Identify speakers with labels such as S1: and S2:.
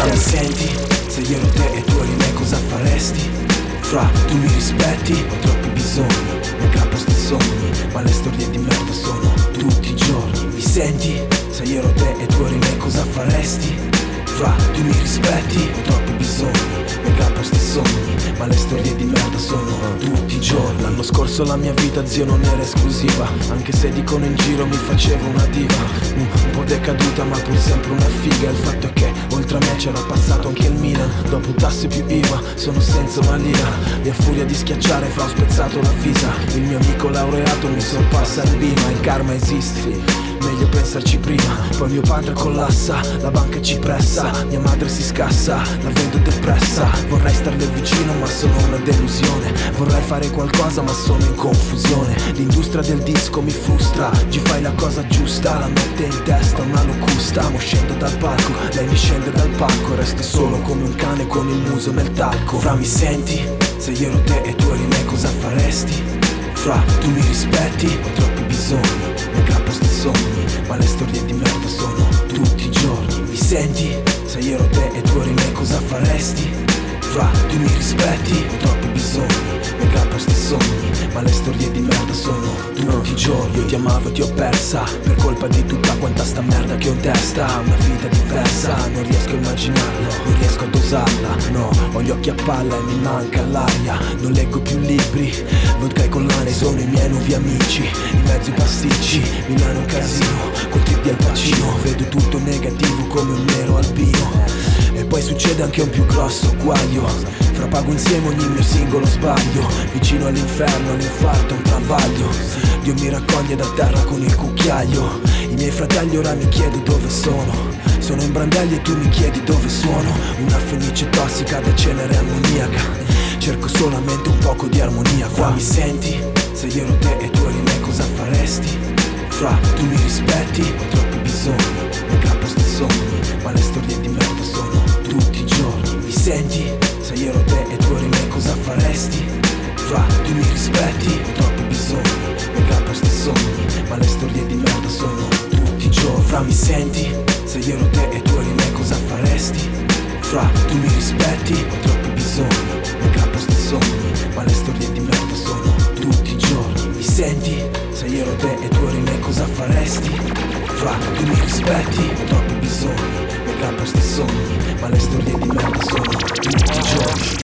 S1: Fra mi senti, se io ero te e tu eri me cosa faresti? Fra tu mi rispetti, ho troppi bisogni, mi capo sti sogni, ma le storie di merda sono tutti i giorni. Mi senti, se io ero te e tu eri me cosa faresti? Fra tu mi rispetti, ho troppi bisogni, mi capo sti sogni, ma le storie di merda sono tutti i giorni. L'anno scorso la mia vita zio non era esclusiva, anche se dicono in giro mi facevo una diva, un po' decaduta ma pur sempre una figa. Il fatto è che oltre a me c'era passato anche il Milan, dopo tasse più IVA sono senza una lira, e a furia di schiacciare fra ho spezzato la visa. Il mio amico laureato mi sorpassa in bima, il karma esiste, meglio pensarci prima. Poi mio padre collassa, la banca ci pressa, mia madre si scassa, la vedo depressa. Vorrei starle vicino ma sono una delusione, vorrei fare qualcosa ma sono in confusione. L'industria del disco mi frustra, ci fai la cosa giusta, la notte in testa una locusta. Mo scendo dal palco, lei mi scende dal palco, resto solo come un cane con il muso nel talco. Fra mi senti, se io ero te e tu eri me cosa faresti? Fra tu mi rispetti, ho troppi bisogni, mi capo sti sogni, ma le storie di merda sono tutti i giorni. Mi senti? Se io ero te e tu eri me cosa faresti? Fra tu mi rispetti, ho troppi bisogni, mi capo sti sogni, ma le storie di merda sono tutti i giorni. Io ti amavo e ti ho persa, per colpa di tutta quanta sta merda che ho in testa. Una vita diversa, non riesco a immaginarla, non riesco a dosarla. No, ho gli occhi a palla e mi manca l'aria. Non leggo più libri, vodka e collane sono i miei nuovi amici. In mezzo ai pasticci, Milano è un casino, col tip di Al Pacino. Vedo tutto negativo come un nero albino, e poi succede anche un più grosso guaio. Fra pago insieme ogni mio singolo sbaglio, vicino all'inferno, all'infarto, un travaglio. Dio mi raccoglie da terra con il cucchiaio. I miei fratelli ora mi chiedo dove sono. Sono in brandelli e tu mi chiedi dove suono. Una fenice tossica da cenere ammoniaca, cerco solamente un poco di armonia. Qua mi senti? Se io ero te e tu eri me cosa faresti? Fra tu mi rispetti, ho troppi bisogni, mi capo sti sogni, ma le storie di merda sono tutti i giorni. Mi senti? Se io ero te e tu eri me cosa faresti? Fra tu mi rispetti, ho troppi bisogni, mi capo sti sogni, ma le storie di merda sono tutti i giorni. Fra mi senti? Se io ero te e tu eri me cosa faresti? Fra tu mi rispetti, ho troppi bisogni, mi capo sti sogni, ma le storie di merda sono tutti i giorni. Mi senti? Se io ero te e tu eri me cosa faresti? Fra tu mi rispetti, ho troppi bisogni, mi capo sti sogni, ma le storie di merda sono tutti i giorni.